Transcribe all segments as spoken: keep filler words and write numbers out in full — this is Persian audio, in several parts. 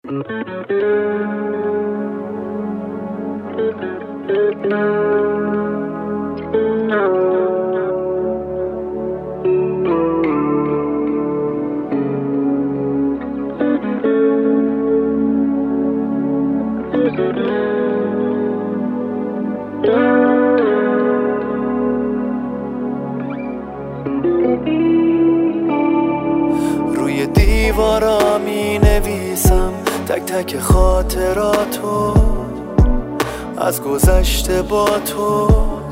روی دیوارا می نویسم تک تک خاطراتو از گذشته با تو،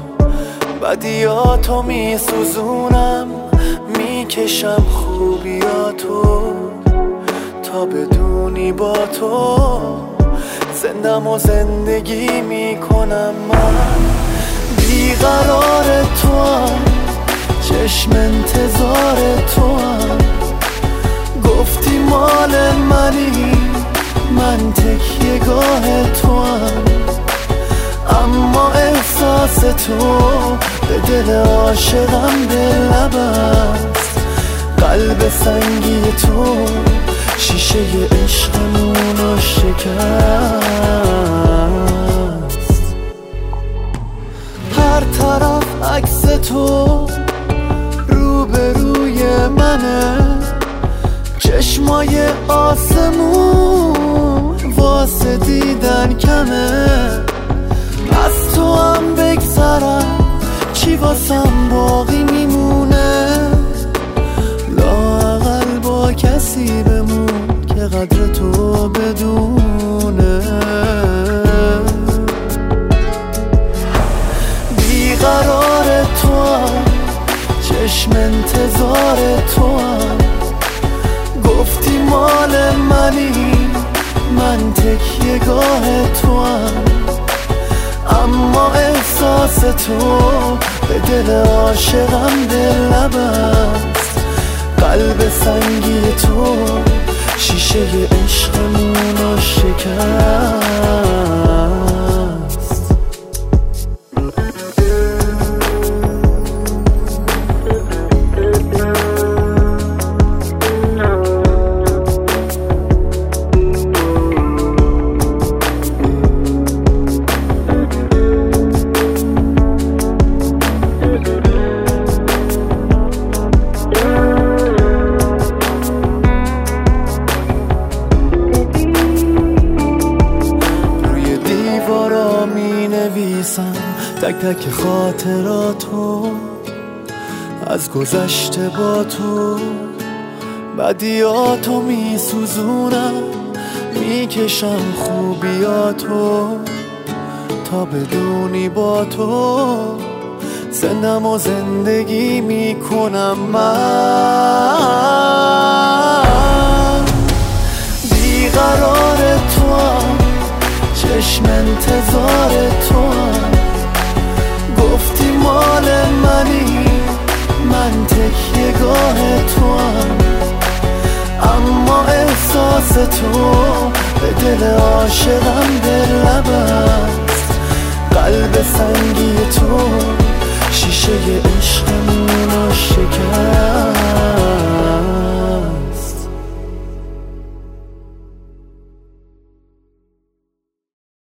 بدیاتو می سوزونم میکشم خوبیاتو تا بدونی با تو زندم و زندگی میکنم. من بیقرار تو هم، چشم انتظار تو هم، گفتی مال منی من تکیه گاه تو هم، اما احساس تو به دل عاشقم دل نبست. قلب سنگی تو شیشه عشقمونو شکست. هر طرف عکس تو روبروی منه، چشمای آسمون واسه دیدن کمه. از تو هم بگذرم چی واسم باقی میمونه، لااقل با کسی بمون که قدر تو بدونه. بیقرار تو هم، چشم انتظار تو هم، گفتی مال منی من تکیه گاه تو هم، اما احساس تو به دل عاشقم دل نبست. قلب سنگی تو شیشه عشقمونو شکست. تک تک خاطراتو از گذشته با تو، بدیاتو می سوزونم میکشم خوبیاتو تا بدونی با تو زندم و زندگی میکنم. من بیقرار تو هم، چشم انتظار تو هم، گفتی مال منی من تکیه گاه تو هم، اما احساس تو به دل عاشقم دل نبست. قلب سنگی